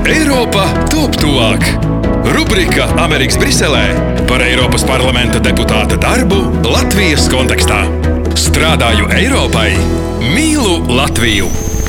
Eiropa top tuvāk. Rubrika Amerikas Briselē par Eiropas parlamenta deputāta darbu Latvijas kontekstā. Strādāju Eiropai, mīlu Latviju.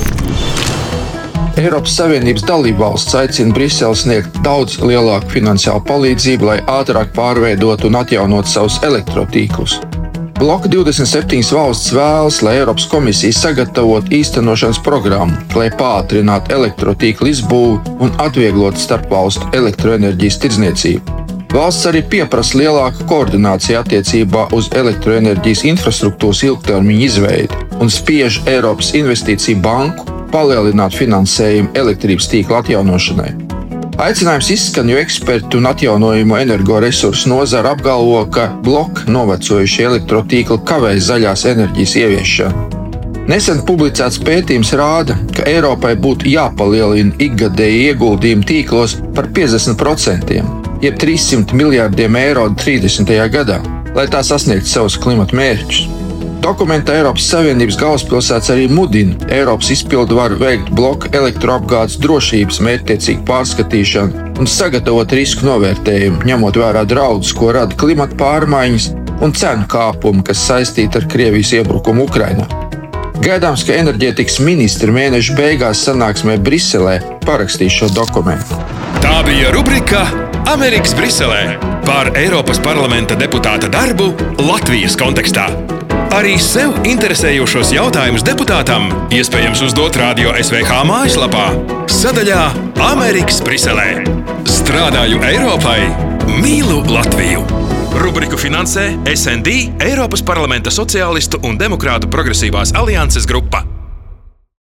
Eiropas Savienības dalībvalsts aicina Briseli sniegt daudz lielāku finansiālu palīdzību, lai ātrāk pārveidotu un atjaunot savus elektrotīklus. Bloka 27 valsts vēlas, lai Eiropas komisija sagatavot īstenošanas programmu, lai pātrinātu elektrotīklu izbūvi un atvieglotu starpvalstu elektroenerģijas tirdzniecību. Valsts arī pieprasa lielāku koordināciju attiecībā uz elektroenerģijas infrastruktūras ilgtermiņa izveidi un spiež Eiropas Investīciju banku palielināt finansējumu elektrības tīkla atjaunošanai. Aicinājums izskan, jo eksperti un atjaunojamo energoresursu nozara apgalvo, ka bloka novecojušie elektrotīkli kavē zaļās enerģijas ieviešanu. Nesen publicēts pētījums rāda, ka Eiropai būtu jāpalielina ikgadēji ieguldījumi tīklos par 50%, jeb 300 miljārdiem eiro 30. gadā, lai tā sasniegtu savus klimata mērķus. Dokumentā Eiropas Savienības galvaspilsētas arī mudina Eiropas izpildvaru veikt bloka elektroapgādes drošības mērķtiecīgu pārskatīšanu un sagatavot risku novērtējumu, ņemot vērā draudus, ko rada klimata pārmaiņas un cenu kāpumi, kas saistīti ar Krievijas iebrukumu Ukrainā. Gaidāms, ka enerģētikas ministri mēneša beigās sanāksmē Briselē parakstīs šo dokumentu. Tā bija rubrika Amerikas Briselē par Eiropas parlamenta deputāta darbu Latvijas kontekstā. Arī sev interesējošos jautājumus deputātam iespējams uzdot Radio SVH mājaslapā sadaļā Amerikas Briselē. Strādāju Eiropai, mīlu Latviju. Rubriku finansē SND, Eiropas parlamenta sociālistu un demokrātu progresīvās alianses grupa.